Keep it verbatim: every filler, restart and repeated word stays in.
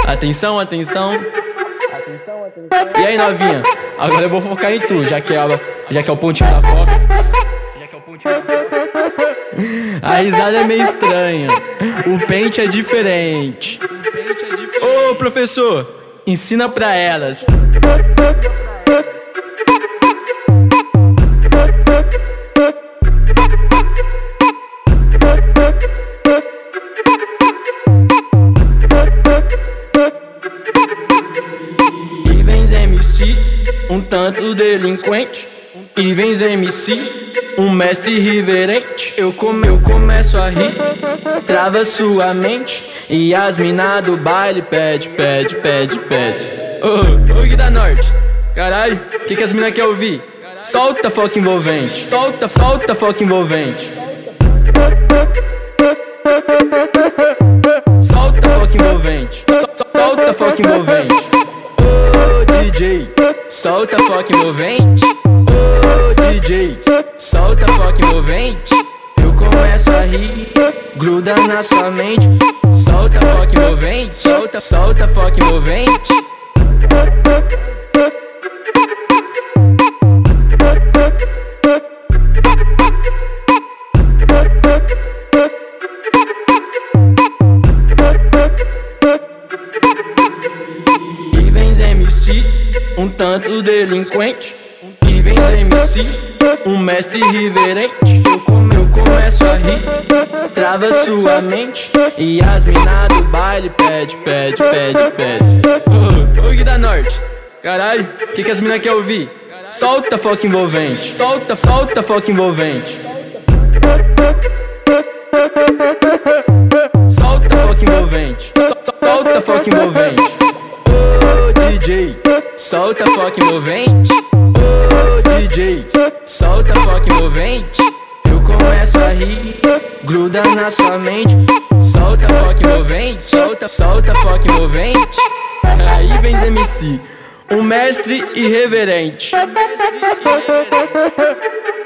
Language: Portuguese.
Atenção, atenção. E aí, novinha? Agora eu vou focar em tu, já que é, já que é o pontinho da foca. Já que é o pontinho da foca. A risada é meio estranha. O pente é diferente. Ô, professor, ensina pra elas. E vens M C, um tanto delinquente. E vens M C, um mestre irreverente. Eu, come, eu começo a rir, trava sua mente. E as mina do baile pede, pede, pede, pede. Ô, ô Gui da Norte, carai, que que as mina quer ouvir? Solta foco envolvente, solta, solta foco envolvente. Solta foco envolvente, solta foco envolvente. Ô D J, solta foco envolvente. Ô D J, solta foco envolvente. Eu começo a rir, gruda na sua mente. Solta foco envolvente, solta, solta foco envolvente. E vens M C, um tanto delinquente. E vens M C, um mestre irreverente. Eu, come, eu começo a rir, trava sua mente. E as mina do baile pede, pede, pede, pede. Ô, ô Gui da Norte, carai, que que as mina quer ouvir? Solta foco envolvente, solta, solta foco envolvente. Solta foco envolvente, solta foco envolvente. Ô D J, solta foco envolvente. Ô D J, solta foco envolvente. Eu começo a rir, gruda na sua mente. Solta foco envolvente, solta, solta foco envolvente. Aí vem M C, um mestre irreverente.